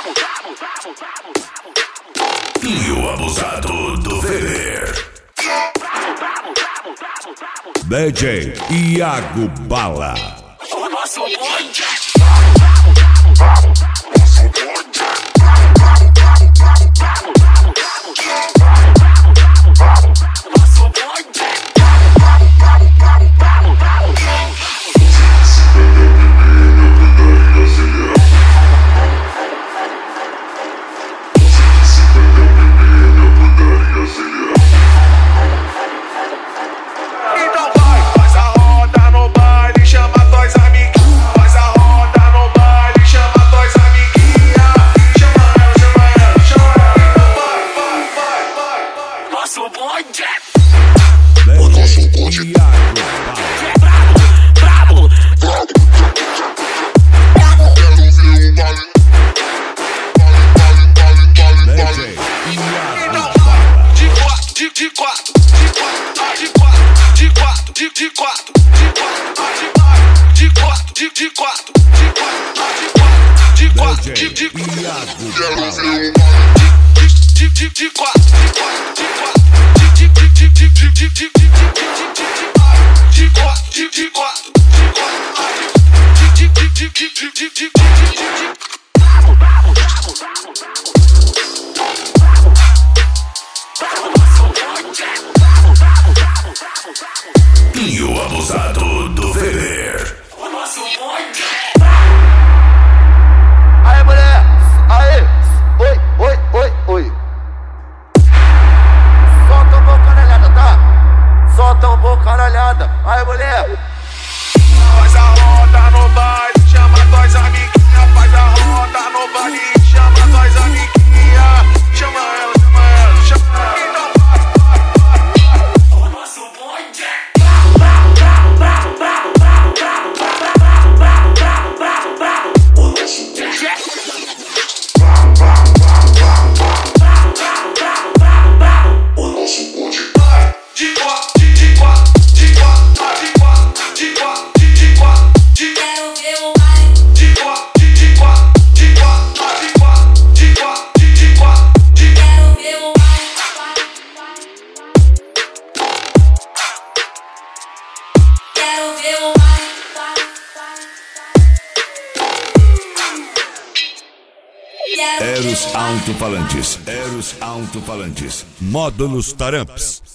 Pinho Abusado do Fever. DJ Iago Bala. O nosso bonde. Pinho Abusado do Fever. O nosso bonde. Aí, mulher, aí, oi, oi, oi, oi. Solta um pouco caralhada, tá? Solta um pouco caralhada. Aí, mulher. Faz a roda no baile, chama dois amiguinhas. Faz a roda no baile, chama dois amiguinhas. Chama ela, chama ela, chama ela. O nosso bonde. Eros Alto-Falantes. Eros Alto-Falantes. Módulos Taramps.